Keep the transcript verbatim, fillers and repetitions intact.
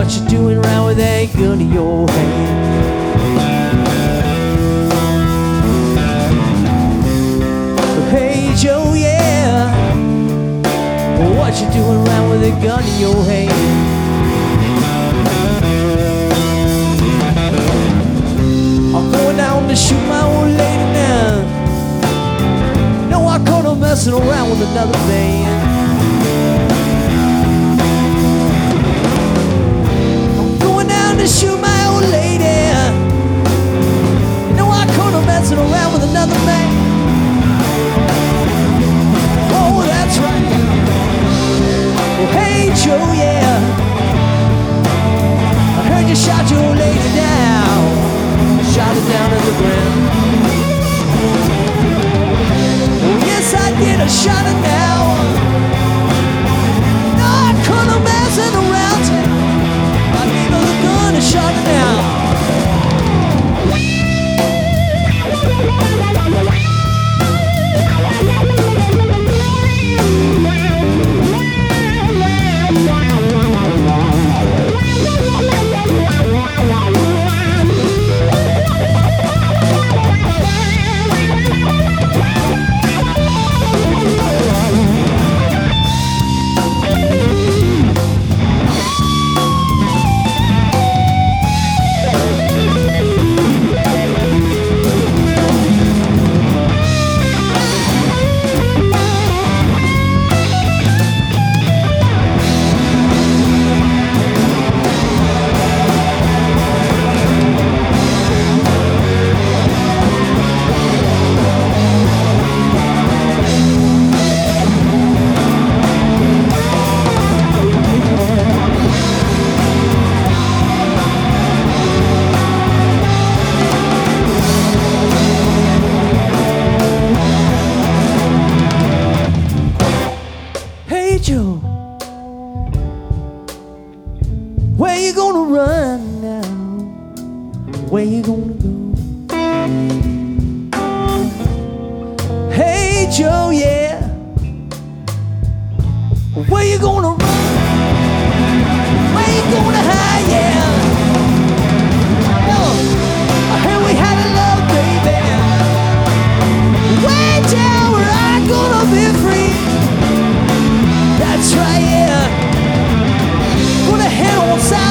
what you doing around with that gun in your hand? Hey Joe, yeah, what you doing around with a gun in your hand? I'm going down to shoot my old lady now. No, I caught her messing around with another man. I'm going down to shoot my old lady. No, I caught her messing around with another man. Oh, that's right. Oh, hey Joe, yeah, I heard you shot your old lady down. Shot it down to the ground. Oh yes I did, I shot it down. No, I couldn't messing around town. I gave her the gun and shot it down. Where you gonna run now? Where you gonna go? Hey Joe, yeah, where you gonna run? Where you gonna hide, yeah? Oh, I heard we had a love, baby. Way down where I'm gonna be free. That's right, yeah. Gonna head on south.